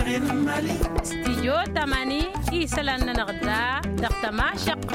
استيو تماني إيسلان نغدا دقت ما شق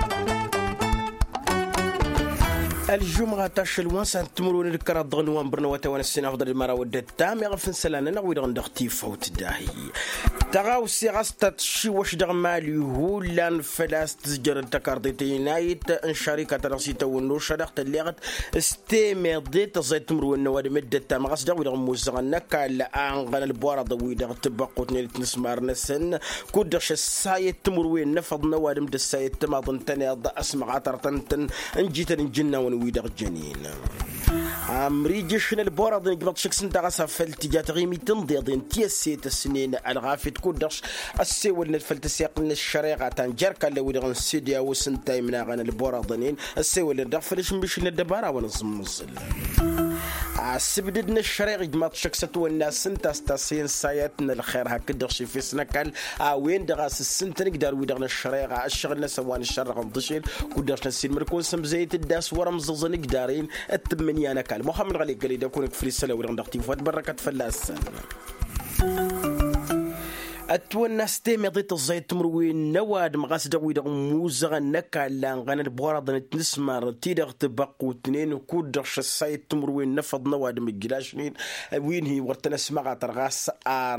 الجمعة تشلوان سنتمرون الكرة ضغنوان برنوات وانا السنة أفضل المرة ودت تام يغفن سلانا نغوي دغن دغتي فوت داهي تغاو سيغاستا تشي واش دغ مالي هو لان فلاس تزجر التكارديتي نايت ان شركة تنغسيتا ونوشا دغت الليغت استيميردي تزايد تمرون نواد مدة تام غاس دغوي دغ موزغن نكا لأنغن البوارا ضوي دغ تبقوت نيل تنسمار نسن كودش السايد تمروين نفض نواد مد السايد تماضن تاني اسمع عطر تنتن انجيتا نجنا ويدغ الجنين أمريجيشن البورد قبل شكسن تغسى فلتجات غيمي تنضيضين تيسيت السنين الغافي تكودرش السيول نتفلت سيقن الشريعة تنجركا لو يدغن السيديا وسنتاي من أغاني البوردين السيول ندفلش مبيشن الدبارة ونصم مصل السبددنا الشريعة جماعة شكسة والناس سنتا ستاسين سايتنا الخير هكدرش في سنكال وين دغاس السنت نقدر ويدغن الشريعة الشغل نسوان الشرق ضشيل كودرش نسيل مركون سمزيت الداس ورمز نقدارين التمنية أنا كال محمد علي قال إذا كونك فري سلا ورغن دختي فوات بركة فلاس أتونا ستيمي ضيت الزيت تمروين نواد مغاس دغوي دغ موزغ نكا لانغان البورد نتنسمار تيدغ تبقو تنين وكودرش السايت تمروين نفض نواد مجلاشنين وين هي ورتنا سمغا ترغاس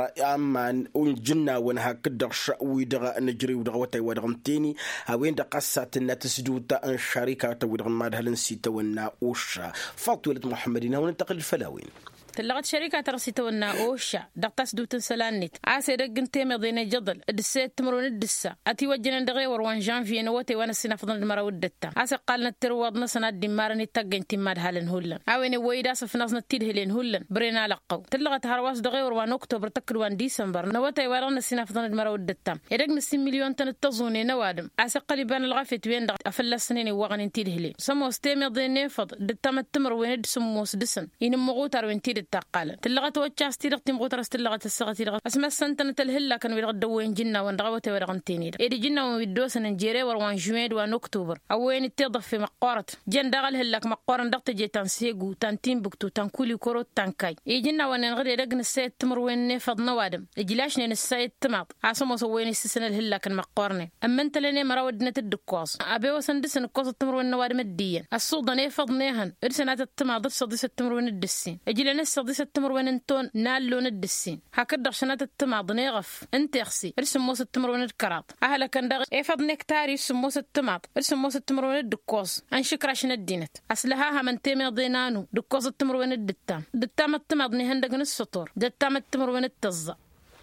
امان ونجنا ونها كدرش ويدغ نجري ودغ وتاي ودغمتيني وين دقاسات تسدوتا ان شركه ودغ مادها لنسيتا ونا اوشا فاطولة محمدين وننتقل الفلاوين تلغت شركة رصيته والناوشة دقتاس دوتن سلانيت عاسي رقن تيمي ضينا جدل الدسات تمرون الدسة أتي وجنا دغي وروان جانفي نواتي وانا السنة فضل المرا ودتا عاسي قالنا الترواد نصنا الدمارني تقن تماد هالن هولن عاويني ويداس في نصنا التيدهلين هولن برينا لقو تلغت هرواس دغي وروان أكتوبر تكروان ديسمبر نواتي وانا السنة فضل المرا ودتا يرقن 6 مليون تن التظوني نوادم عاسي قلبان الغافت وين دغ أفلا السنين وغن تيدهلين سموس تيمي ضينا فضل دتا متمر وين دسموس دسن ينمغوتر وين تيد التقال تلغت وجاس تيرقتي مغوترس تلغت السغتي لغت اسما سنتن تلهلا كانوا يغدوين جنة وندغوتي ورغنتيني ايدي جنة ويدوس نجيري وروان جويد وان اكتوبر اوين تضف في مقارت جن دغل هلاك مقارن دغت جي تنسيغو تنتين بكتو تنكولي كورو تنكاي اي جنة وان غدي رغن السيد تمر وين نفض نوادم اجلاش نين السيد تماط عاصمو سوين السنه الهلاك المقارني اما انت لني مراودنا تدكواس ابي وسندس نكوس تمر وين نوادم الدين السوده نفض نيهن ارسنات التماط صدس التمر وين الدسين اجلنا صديس التمر وين انتون نالون الدسين هكذا شنات التماض نيغف انت يخسي ارسم موس التمر وين الكراط اهلا كان دغ افض نكتاري ارسم موس التماط ارسم موس التمر وين الدكوس ان شكرا شن الدينت اصلها من تيمي ضينانو دكوس التمر وين الدتام التماض نهندغن السطور دتام التمر وين التزا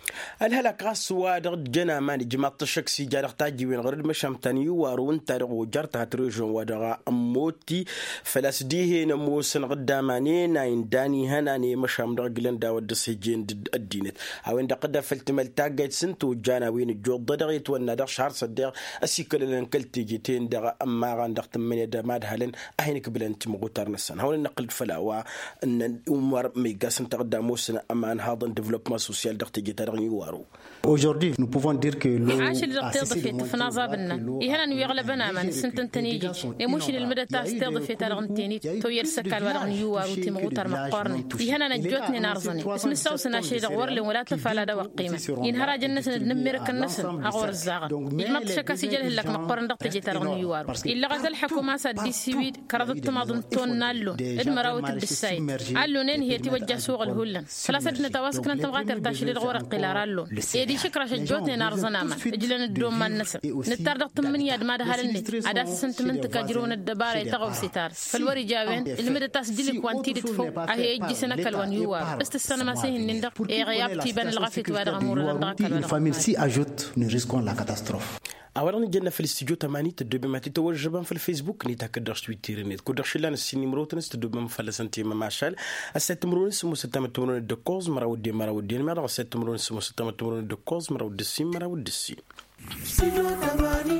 الهلاك غاس وادغ جنا ماني جماعة الشكسي جارغ تاجي وين غرد مشام تانيو وارون تارغ وجارتها تروجون ودغ أموتي فلاسديه نموسن غداماني ناين داني هناني مشام دغلن داود سجين الدينت أوين دقدا فلتمل تاجت سنتو جانا وين الجود دغيت ونا دغ شهر صدق أسيكل لنكلتي جيتين دغ أما غندغ تمني دماد هلن أهينك بلن تمغوتار نسان هون نقل فلاوا أن أمور ميغاسن تغدا موسن أمان هذا ديفلوبمون سوسيال دغ تيجي Aujourd'hui, nous pouvons dire que l'eau عاش اللي تضفيت في نظابنا يهنا ويغلبنا من سنتن تنيجي يمشي للمدى تستضفيت الغنتيني توير سكال والغنيوا روتي مغوتر مقارني يهنا نجوتني نارزني اسم السوس ناشي دغور لي ولا تفعل هذا وقيمه ينهر جنس نمرك الناس اغور الزاغ ما تشكا سجل لك مقارن دقت جيت الغنيوا الا غزل الحكومه سدي سيويد كرد تماضن تون نالو ادمراوت الدساي قالوا نين هي توجه سوق الهلن ثلاثه نتواسك انت بغات ترتاش للغور قلارالو يدي شكرا شجوتني نارزنا ما اجلنا الدوم ما النسب نتردق من يد ما دهالني عداس سنتمنت كاجرون الدبار يتغو ستار فالوري جاوين المدى تسجيل كوانتي تفو اهي يجي سنه كالوان يوا بس السنه ما سين نندق اي غياب تيبان الغفيت وادغ امور لندق الفاميل سي اجوت nous risquons la catastrophe. اولا جينا في الاستوديو 8 تدوب ما تتوجبان في الفيسبوك ني تقدرش تويتر ني تقدرش لنا السيني مروتنس تدوب ما فلسنتي ما ماشال الست مرون اسمه 6 دو كوز مراودي ما 6 مرون اسمه 6 دو كوز مراودي سي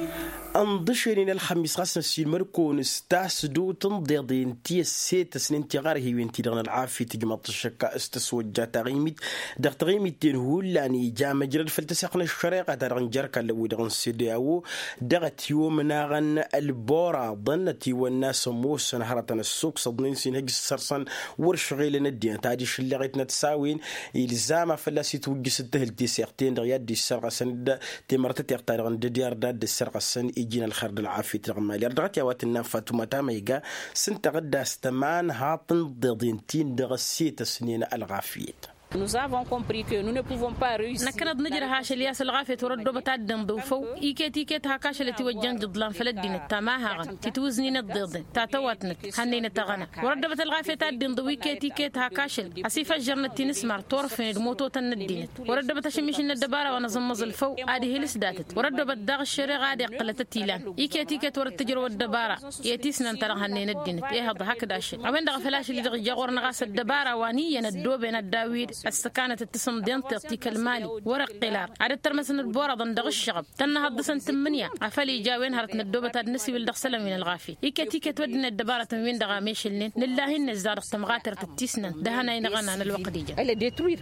انضشرين الخميس غاس نسيل مركون استاسدو تنضيضين تي السيت سنين تغار هي وين تيغنا العافي تجمط الشكا استسوجا تغيميت دغ تغيميت تنهول لاني جا مجرد فلتسقنا الشريقه ترغن جركا لو دغن سيداو دغت يوم ناغن البورا ظنتي والناس موس نهرتنا السوق صدنين سين هج السرسن ورشغيل ندين تاجي شلغيتنا تساوين الزامه فلاسي توجس التهل دي سيقتين رياد دي السرقه سند تمرت تغتارغن ديار داد السرقه سن يجينا الخرد العافية ترغمالي رغت يا واتنا فاتوما تاميغا سنت غدا استمان هاطن ضدينتين دغسيت سنين الغافية. Nous avons compris que nous ne pouvons pas réussir. نكرد نجر هاش الياس الغافية تردو بتعدن ضوفو إيكيت هاكاش التي وجن جضلان فلدين التماهغن تتوزنين الضيض تعتواتنك هنين تغنى وردبت الغافية تعدن ضو إيكيت هاكاش أسيفة جرنتي نسمار طورفين الموتو تندين وردبت شميشن الدبارة ونظمز الفو عادي هلس داتت وردبت داغ الشريغ عادي قلت التيلان إيكيت ورد تجرو الدبارة يتيسنا ترى هنين الدين إيه هذا هكذا شيء أوين دغ فلاش اللي دغ جاغور نغاس الدبارة وانيا الدوبين الداوير السكانة التسم دين تغتيك المالي ورق قلار عدد ترمسن البورة ضندغ الشغب تنها الدسن تمنيا عفالي جاوين هرتنا الدوبة النسي والدغ سلم من الغافي إيكا ودنا الدبارة تنوين دغا ميشلين لله النزار تمغاتر تتيسنا دهنا ينغانا عن الوقت ديجا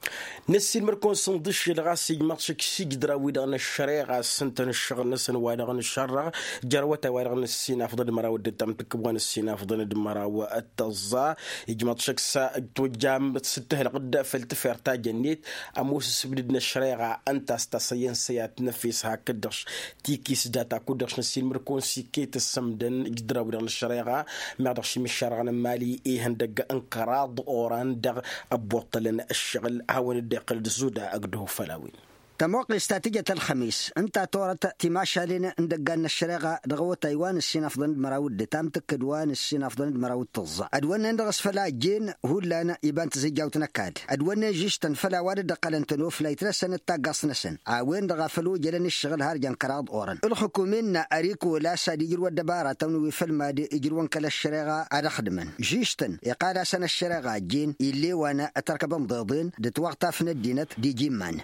نسي المركون صندش الغاسي ماتشك سيجدرا ويدغن الشريعة سنتن الشغل نسن ويدغن الشرع جروتا ويدغن السين أفضل المرا ودتم تكبوان السين أفضل المرا والتظا يجماتشك توجام ستة الغدة فلتفير تاجنيت أموس سبدنا الشريعة أنت استصين سيات نفسها كدرش تيكيس داتا كدرش نسي المركون سيكيت السمدن جدرا ويدغن الشريعة ما يقدرش من الشرع مالي إيه هندق انقراض أوران دغ أبوطلن الشغل هاون الدقل دزودا أقده فلاوين تموقع استاتيجة الخميس انت تورت تماشى لنا ندقان الشريغة دغوة تايوان السين أفضل مراود تام تكدوان السين أفضل مراود تظا أدوانا ندغس فلا جين هو لنا يبان تزيجاو تنكاد أدوانا جيش تنفلا وارد قلن تنوف لا يترسن التاقص نسن عاوين دغافلو جلن الشغل هارجان كراض أوران الحكومين أريكو لا ساد يجروا الدبارة تنوي في المادي يجرون كلا الشريغة أدخدمن جيشتن يقال سن الشريغة جين اللي وانا أتركب مضيضين دتوقتا في الدينة دي جيمان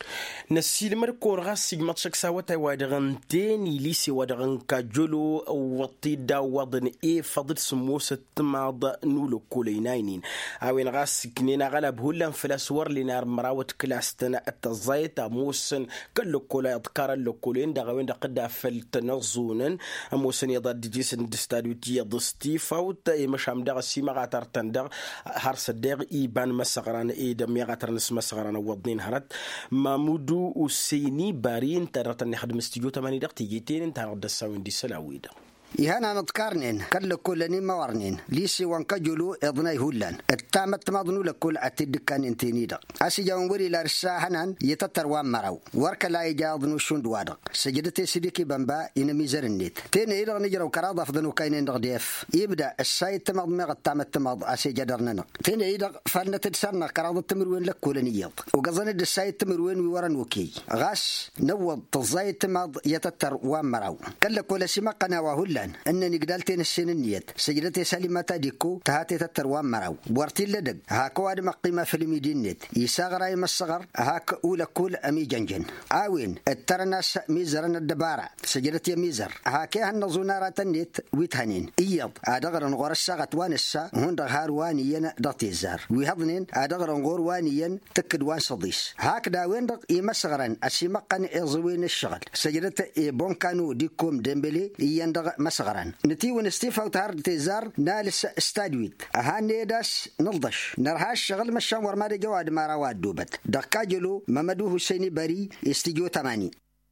نسيل مركور غاسي ماتشك ساوتا وادغن تاني ليسي وادغن كاجولو وطيدا وضن ايه فضل سموسة تماض نولو كوليناينين اوين غاسي كنينا غلب هولا فلاسور لنار مراوت كلاستنا التزايت موسن كل كولا يذكر اللوكولين دغوين دقدا فلتنغزونن موسن يضاد جيسن دستادوتي يضستي فوت مشام دغ سيما غاتر تندغ هارس الدغ ايبان مسغران ايدم يغاتر نس مسغران وضنين هرت مامودو وسيني بارين ترى نخدم استديو 8 دقيقة تيجيتين تهرب الساوين دي سلاويدا يهانا نتقارنين كل كلني موارنين ليسي وانكجلو اضناي هولان التامت ماضنو لكل اتدكان انتينيدا اسي جاونوري لارسا حنان يتتر وان مراو ورك لا يجاضنو شوند وادق سجدتي سيديكي بامبا ينمي زرنيت تين ايدا نجرو كراض افضنو كاينين دغديف يبدا السايت تمض مغ التامت ماض اسي جدرنا تين ايدا فلنت تسرنا كراض التمروين لكولنيات وقزن السايت تمروين وورن وكي غاس نوض تزايت ماض يتتر وان مراو كل كل سما قناوا هولان أنني قدالتين السن النيت سجلتي سليمة ديكو تهاتي تتروان مراو بورتي لدق هاكو عدم قيمة في الميدينيت يساغ رايم الصغر هاك أولا كول أمي جنجن آوين الترناس ميزرن الدبارة سجلتي ميزر هاكي هنزونارة النيت ويتهنين إيض أدغر نغور الساغت وانسا هون دغهار وانيين دغتيزار ويهضنين أدغر نغور وانيين تكد وان صديس هاك داوين دغ إيمسغرن أسيمقن إغزوين الشغل سجلتي بونكانو ديكوم ديمبلي يندغ مسغران نتي ونستيفا وتهار تيزار نالس استادويت هاني داس نلضش نرهاش شغل مشان ورمادي جواد ما رواد دوبت دقاجلو ممدو حسيني بري استيجو 8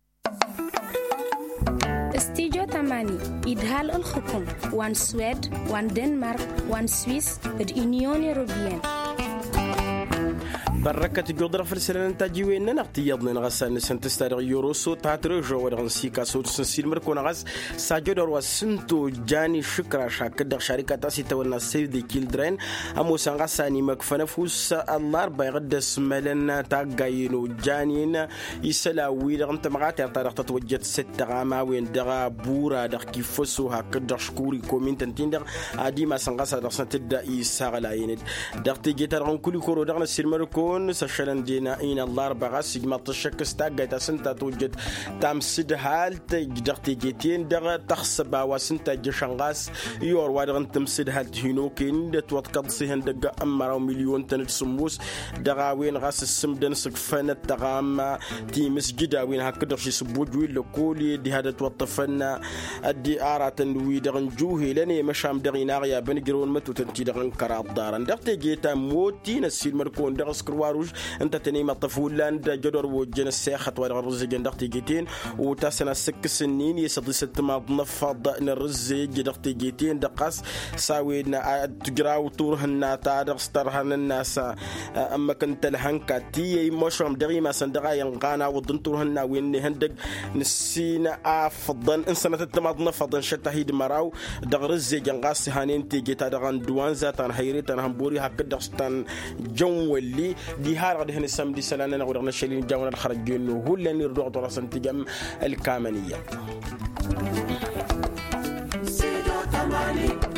استيجو 8 إدهال الحكم وان سويد وان دنمارك وان سويس اليونيون أوروبيين بركة جودرة فلسلان تاجيوين نقتيضنا نغسان نسنتستار يوروسو تاترجو ودغنسيكا سود سنسيل مركون غاس ساجودر وسنتو جاني شكرا شاكدر شركة تاسيتا والنا سيف دي كيلدرين أمو سنغساني مكفنفوس الله بيغدس ملن تاقاينو جانين يسلا ويدغن تمغاتي طارق تتوجد 6 غاما وين دغا بورا دغ كيفسو هاكدر شكوري كومين تنتين دغ عديما سنغسا دغ سنتدا إيساغ لايند دغ تيجيتر غن كولي كورو دغن السيل مركون مليون سشلن دينا إن الله ربع سجمة الشك استاجت سنتا توجد تام سد هال تجدق تيجتين دغ تخصب وسنتا جشنغاس يور وادغن تمسد هال تهينوكين توتقض سهن دغ أمر مليون تنت سموس دغاوين غاس السمدن سقفنا تغام تيمس جدا وين هكذا شي سبوج وين لكولي دي هذا توطفنا الدي آرات وي دغن جوهي لني مشام دغينا يا بنجرون متو تنتي دغن كراب دارن دغتي جيتا موتي نسيل مركون دغ سكرواروج انت تني ما طفولان جدور وجن الساخت ورز دغتي جيتين وتاسنا 6 سنين يسد ست ما نفض نرز دغتي جيتين دقاس ساوينا تجراو تورهنا تادغ سترهن الناس اما كنت الهنكا تي مشام دغي ما سندغا ينقانا ودنتورهن وين هندق نسينا افضل انسانه التماض نفضل شتهيد مراو دغرز جنقاس هانين تيجي تدغن دوان ذاتن هيريتن همبوري هكدغستان جونولي دي هار غد هن سمدي سلانا نغدغنا شيلين جاونا الخرجين هو اللي نردو دراسن تجم الكامنيه